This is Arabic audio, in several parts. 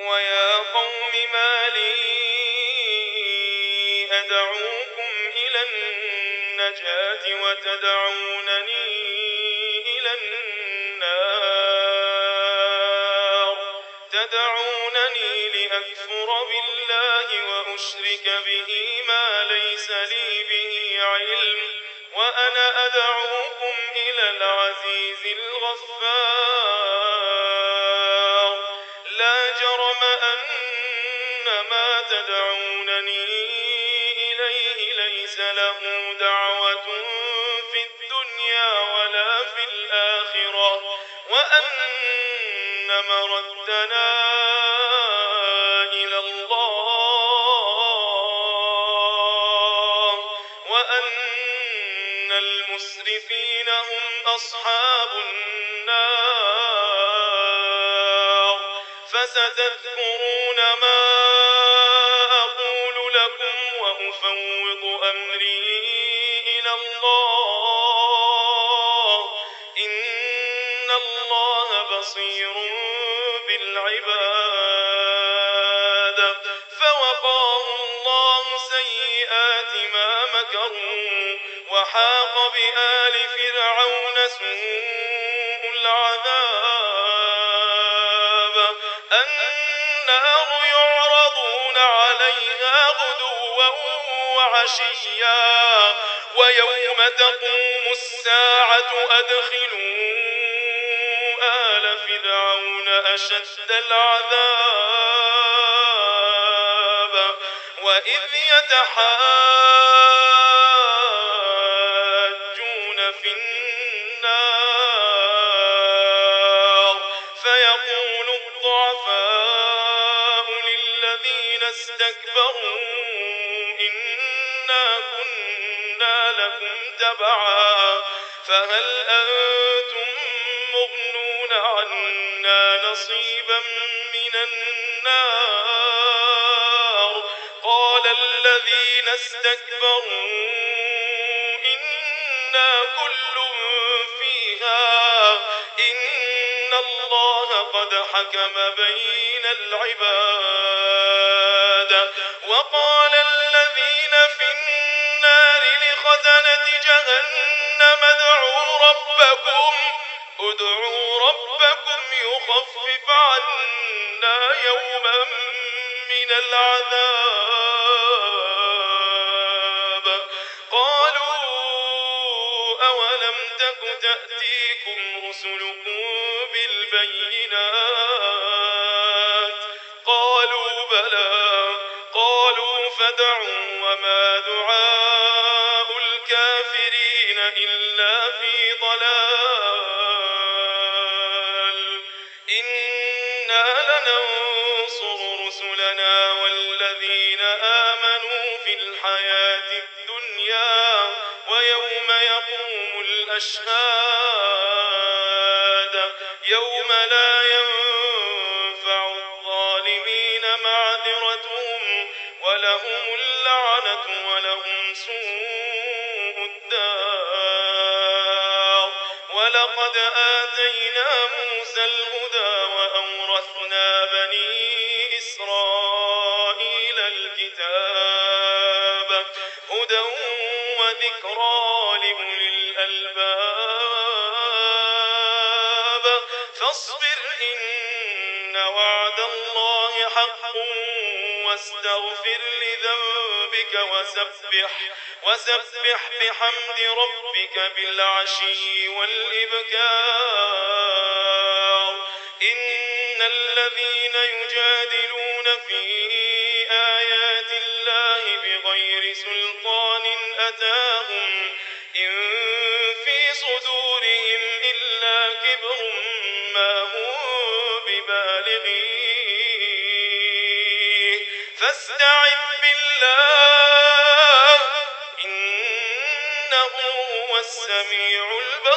ويا قوم ما لي أدعوكم إلى النجاة وتدعونني إلى النار لأكفر بالله وأشرك به ما ليس لي به علم وأنا أدعوكم إلى العزيز الغفار لا جرم أن ما تدعونني إليه ليس له دعوة في الدنيا ولا في الآخرة وأن مردنا إلى الله وأن المسرفين هم أصحاب النار فستذكرون ما أقول لكم وأفوض أمري إلى الله إن الله بصير بالعباد فوقاه الله سيئات ما مكروا وحاق بآل فرعون سوء العذاب النار يعرضون عليها غدوا وعشيا ويوم تقوم الساعة أدخلوا آل فرعون أشد العذاب وإذ يتحاجون في النار فيقول الضعفاء للذين استكبروا إنا كنا لكم تبعا فهل أنتم مغنون عنا نصيبا من النار قال الذين استكبروا إنا كل فيها إن الله قد حكم بين العباد وقال الذين في النار لخزنة جهنم ادعوا ربكم يخفف عنا يوما من العذاب قالوا أولم تك تأتيكم رسلكم بالبينات قالوا بلى قالوا فادعوا وما دعاء الكافرين إلا في ضلال إنا لننصر رسلنا والذين آمنوا في الحياة الدنيا ويوم يقوم الأشهاد يوم لا ينفع الظالمين معذرتهم ولهم اللعنة ولهم سوء الدار ولقد آتينا موسى الهدى وأورثنا بني إسرائيل الكتاب هدى وذكرى لأولي الألباب فاصبر إن وعد الله حق واستغفر لذنبك وسبح بحمد ربك بالعشي والإبكار إن الذين يجادلون في آيات الله بغير سلطان أتاهم إن في صدورهم إلا كبر ما هم ببالغيه فاستعذ بالله إنه هو السميع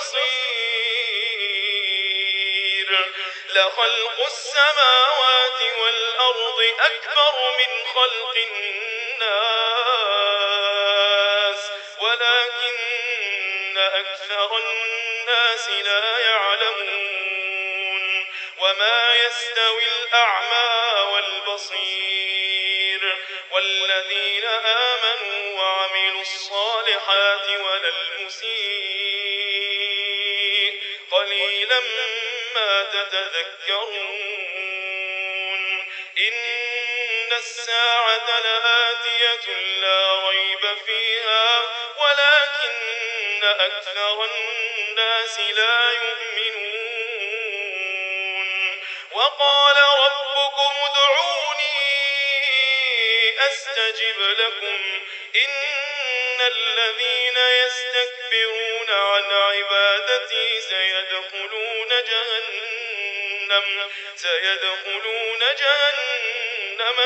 البصير لخلق السماوات والأرض أكبر من خلق الناس ولكن أكثر الناس لا يعلمون وما يستوي الأعمى البصير والذين آمنوا وعملوا الصالحات ولا المسيء قليلا ما تتذكرون إن الساعة لآتية لا ريب فيها ولكن أكثر الناس لا يؤمنون وقال ربكم ادعوني أستجب لكم إن الذين يستكبرون عن عبادتي سيدخلون جهنم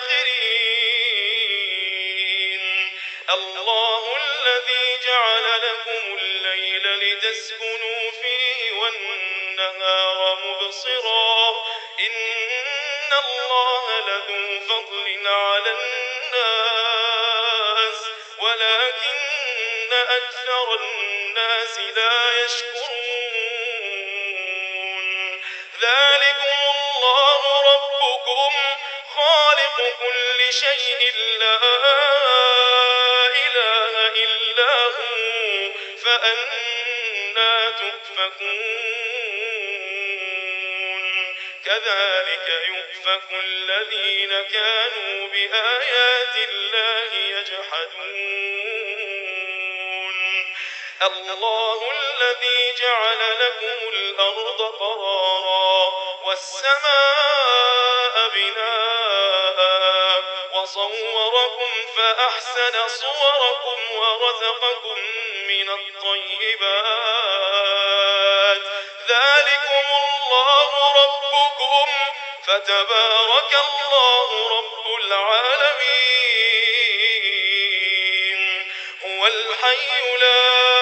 داخرين الله الذي جعل لكم الليل لتسكنوا فيه والنهار مبصرا إن الله لذو فضل على الناس ولكن أكثر الناس لا يشكرون ذلكم الله ربكم خالق كل شيء لا إله إلا هو فأنى تؤفكون كذلك يؤفك الذين كانوا بآيات الله يجحدون الله الذي جعل لكم الأرض قرارا والسماء بناء وصوركم فأحسن صوركم ورزقكم من الطيبات ذلكم الله ربكم فتبارك الله رب العالمين هو الحي لا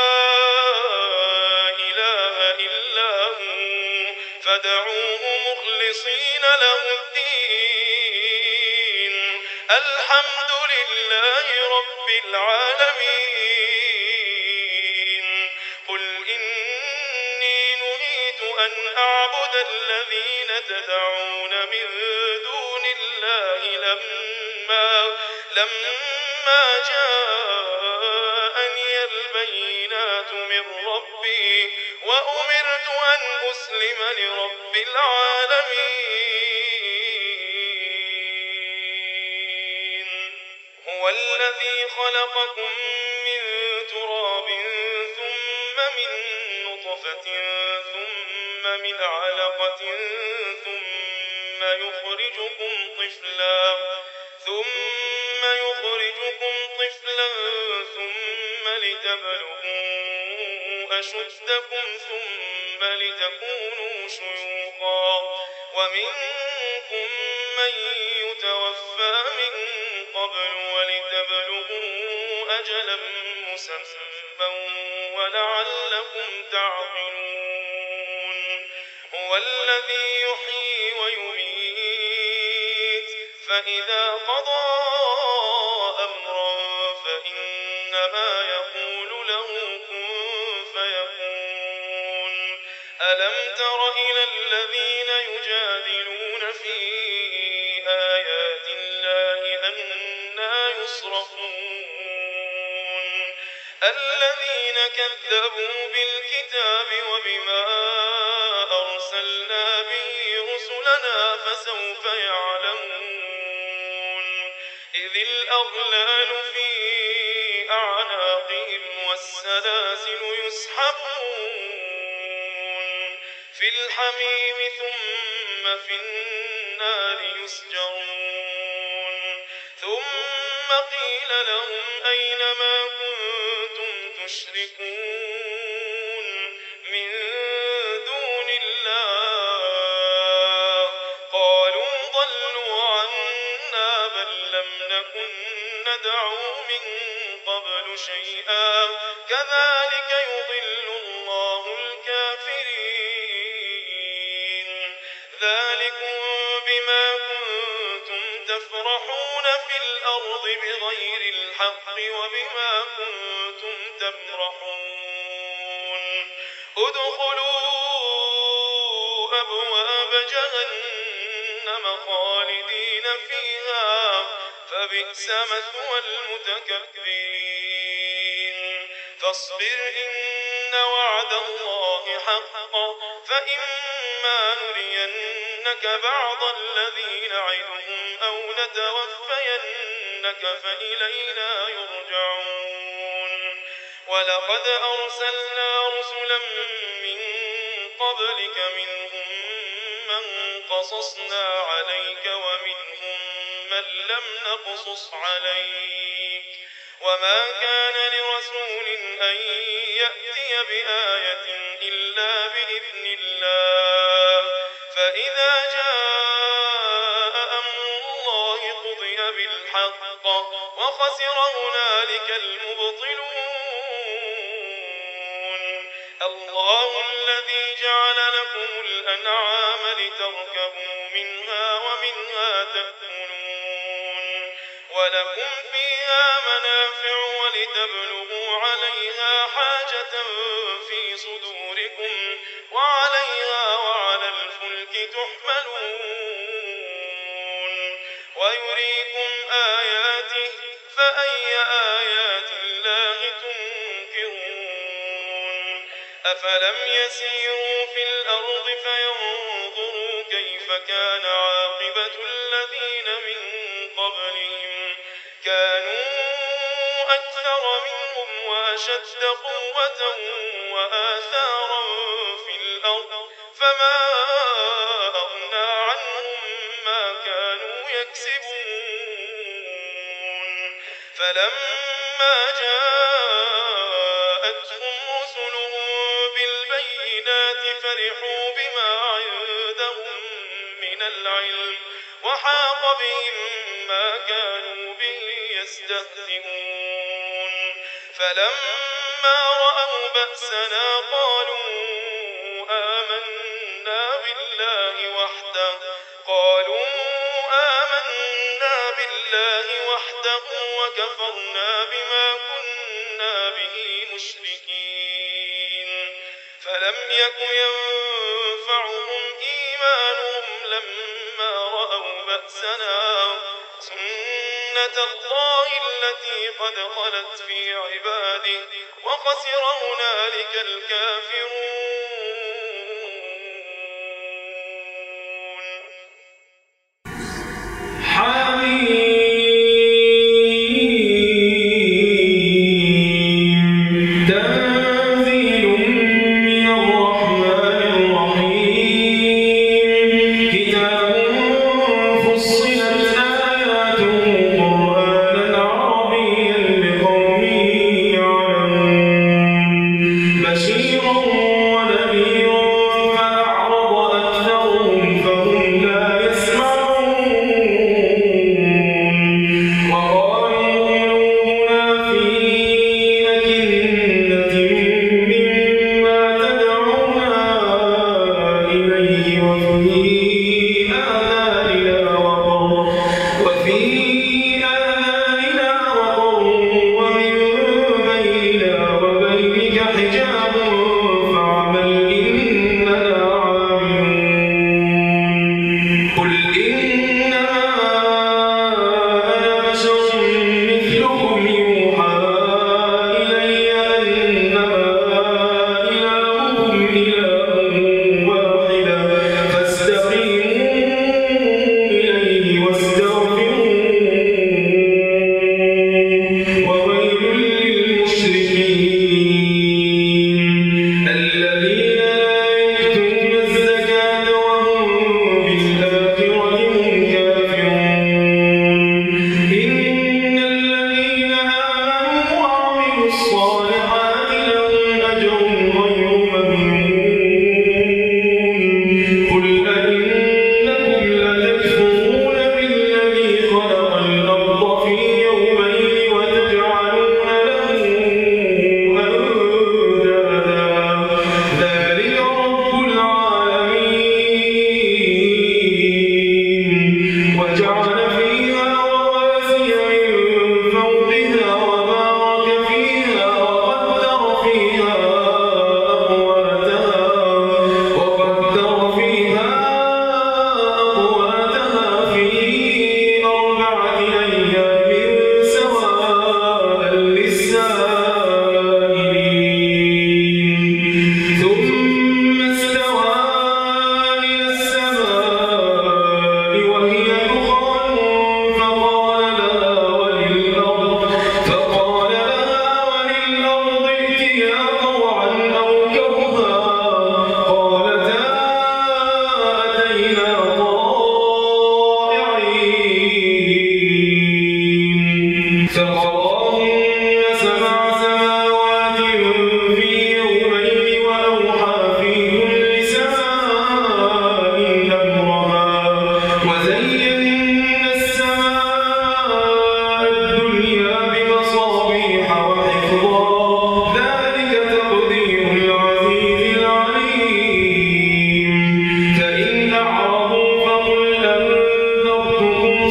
إله إلا هو فادعوه مخلصين له الدين الحمد لله رب العالمين قل إني نهيت أن أعبد الذين تدعون من دون الله لما جاءني البينات من ربي وأمرت أن أسلم لرب العالمين هو الذي خلقكم من تراب ثم من نطفة ثم من علقة ثم يخرجكم طفلا ثم لتبلغوا أشدكم ثم لتكونوا شيوخا ومنكم من يتوفى من قبل ولتبلغوا أجلا مسمى ولعلكم تعقلون هو الذي يحيي ويميت فإذا قضى أمرا فإنما يقول له كن فيكون ألم تر إلى الذين يجادلون في آيات الله أنى يصرفون الذين كذبوا بالكتاب وبما أرسلنا به رسلنا فسوف يعلمون إذ الأغلال في أعناقهم والسلاسل يسحبون في الحميم ثم في النار يسجرون ثم قيل لهم أين ما كنتم تشركون من دون الله قالوا ضلوا عنا بل لم نكن ندعو من قبل شيئا كذلك يضل الله الكافرين ذلكم بما كنتم تفرحون في الأرض بغير الحق وبما كنتم تمرحون ادخلوا أبواب جهنم خالدين فيها فبئس مثوى المتكبرين فاصبر إن وعد الله حق فإما نرينك بعض الذي نعدهم أو نتوفينك فإلينا يرجعون ولقد أرسلنا رسلا من قبلك منهم من قصصنا عليك ومنهم من لم نقصص عليك وما كان لرسول أن يأتي بآية إلا بإذن الله فإذا جاء أمر الله قضي بالحق وخسر هنالك المبطلون الله الذي جعل لكم الأنعام لتركبوا منها ومنها تأكلون ولكم فيها منافع ولتبلغوا عليها حاجة في صدوركم وعليها وعلى الفلك تحملون ويريكم آياته فأي آيات الله تنكرون أفلم يسيروا في الأرض فينظروا كيف كان عاقبة الذين من قبلهم كانوا أكثر منهم وأشد قوة وآثارا في الأرض فما أغنى عنهم ما كانوا يكسبون فلما جاءتهم رسلهم بالبينات فرحوا بما عندهم من العلم وحاق بهم ما كانوا به يستهزئون فلما رأوا بأسنا قالوا آمنا بالله وحده وكفرنا بما كنا به مشركين فلم يك ينفعهم إيمانهم لما رأوا بأسنا سنة الله التي قد خلت في عباده وخسر هنالك الكافرون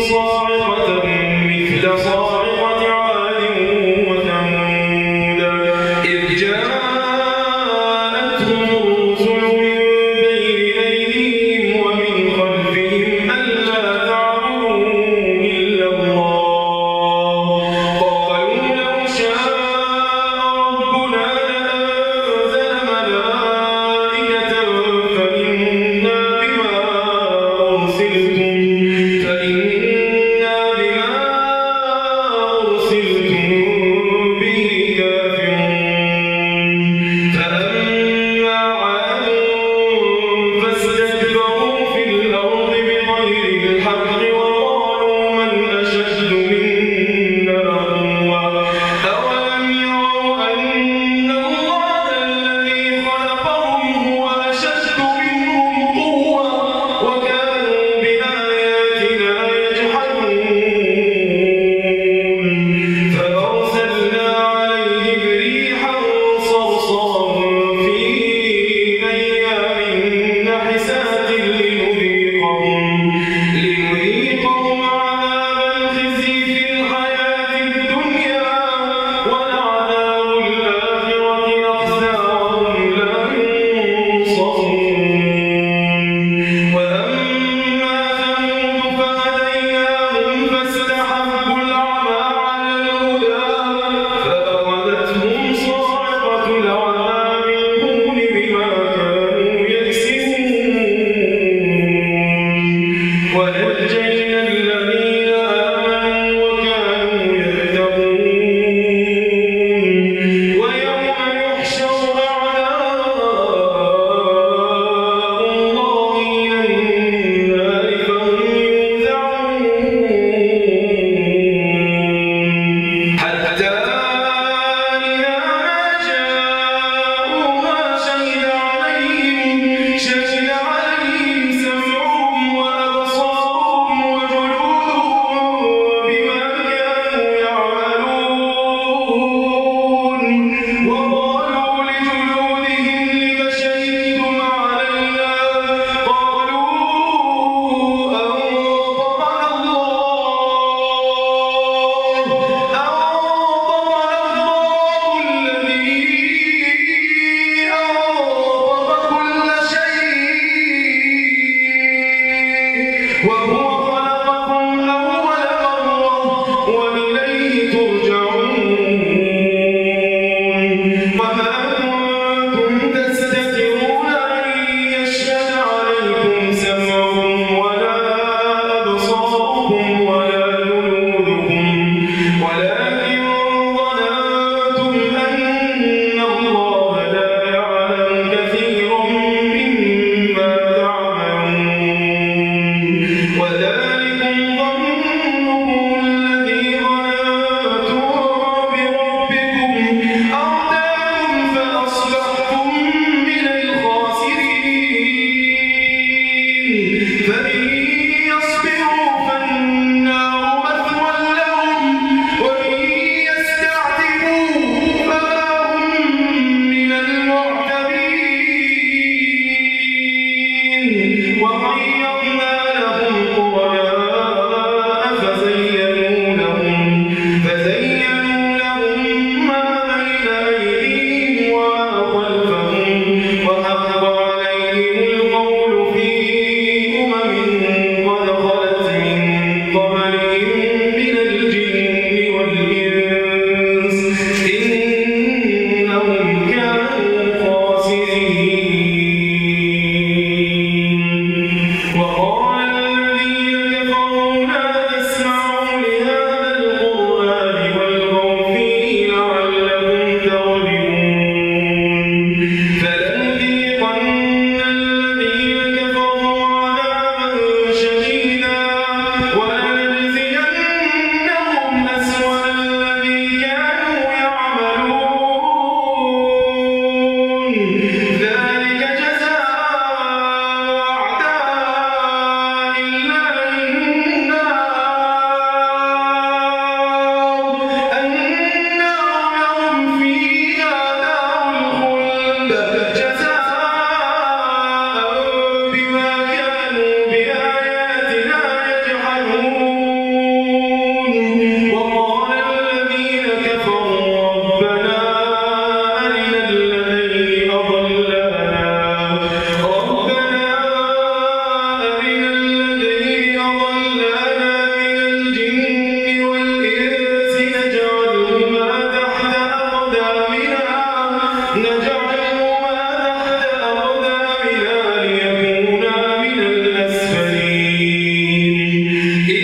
صاعقة مثل صاعقة عاد وثمود إذ جاءتهم الرسل من بين أيديهم ومن خلفهم ألا تعبدوا إلا الله قالوا لو شاء ربنا لأنزل ملائكة فإنا بما أرسلتم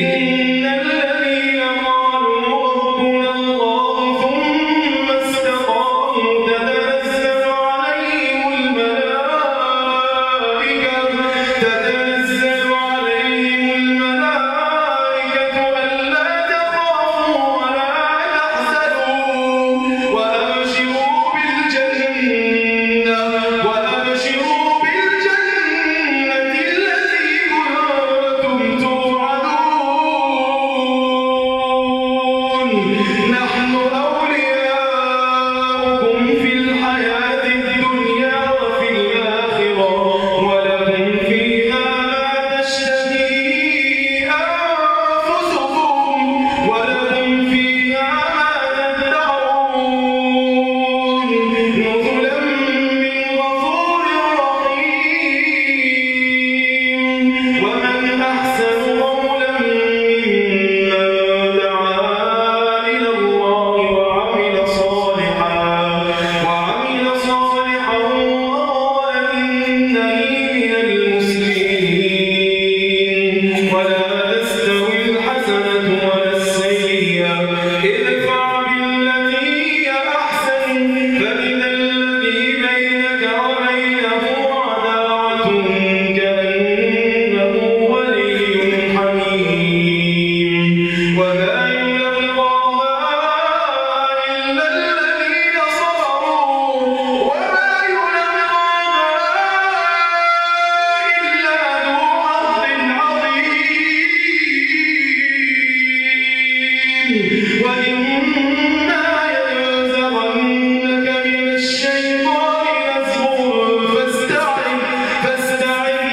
إن الذين قالوا ربنا الله ثم استقاموا تتنزل عليهم الملائكة ألا تخافوا ولا تحزنوا وأبشروا بالجنة التي كنتم توعدون نحن أولياؤكم في الحياة الدنيا وفي الآخرة ولكم فيها ما تشتهي أنفسكم ولكم فيها ما تدعون نزلا من غفور رحيم ومن أحسن قولا ممن دعا إلى الله وعمل صالحا وقال إنني من المسلمين ولا تستوي الحسنة ولا السيئة ادفع بالتي هي أحسن فإذا الذي بينك وبينه عداوة كأنه ولي حميم وما يلقاها إلا الذين صبروا وما يلقاها إلا ذو حظ عظيم وإما ينزغنك من الشيطان نزغ فاستعذ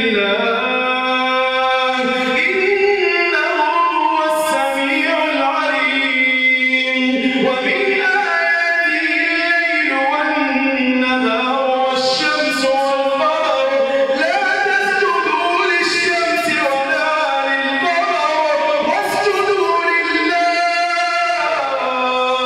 بالله إنه هو السميع العليم ومن آياته الليل والنهار والشمس والقمر لا تسجدوا للشمس ولا للقمر واسجدوا لله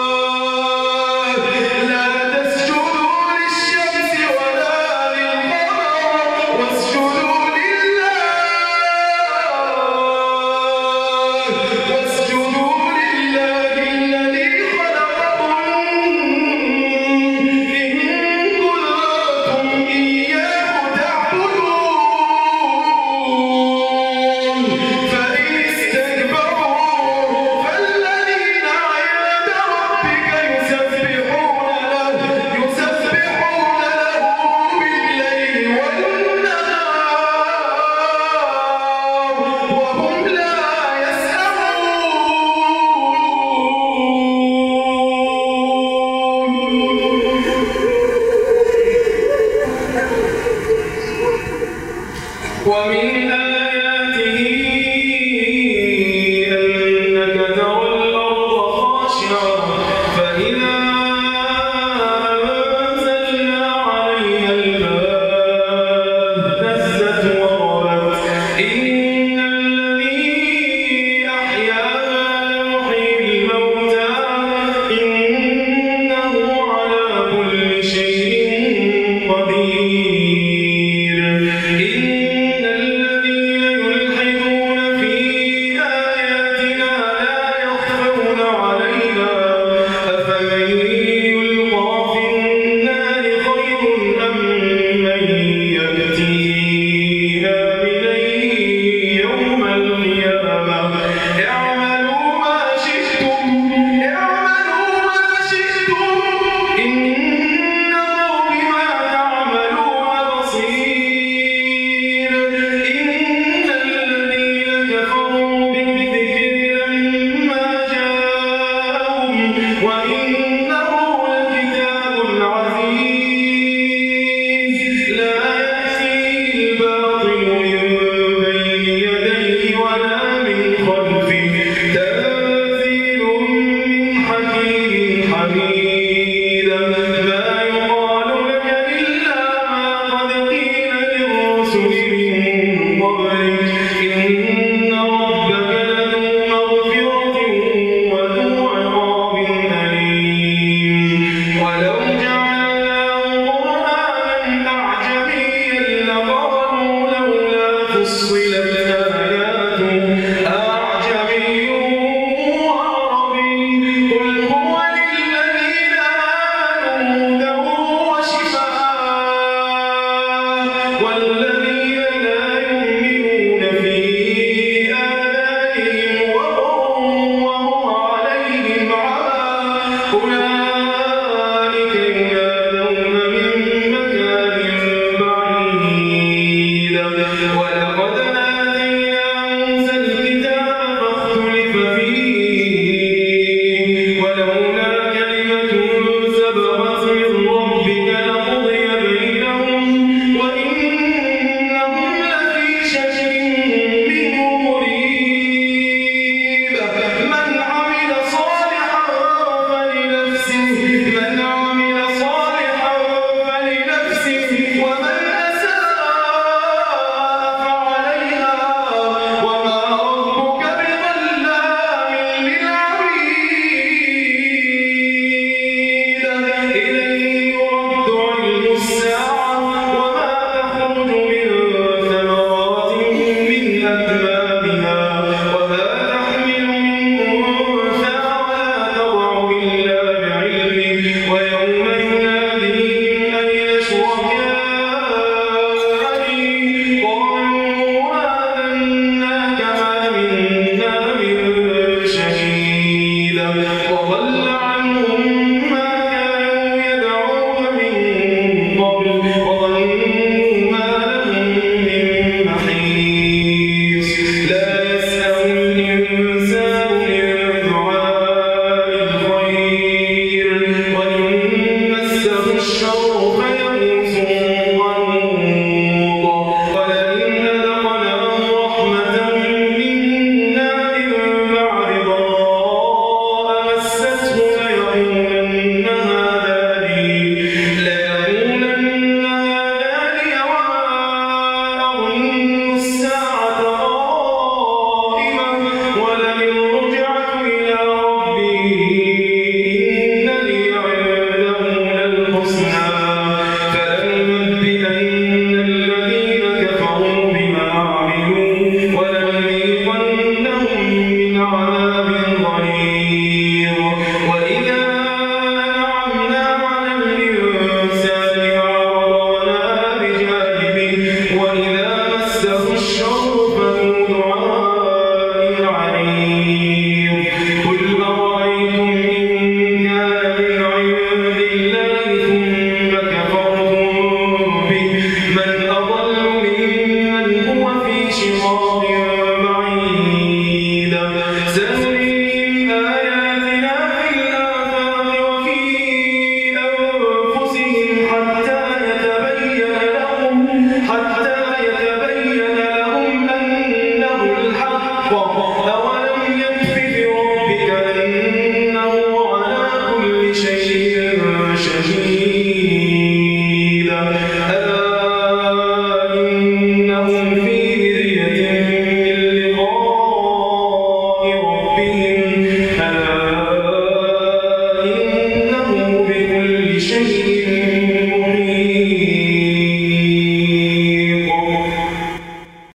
عليم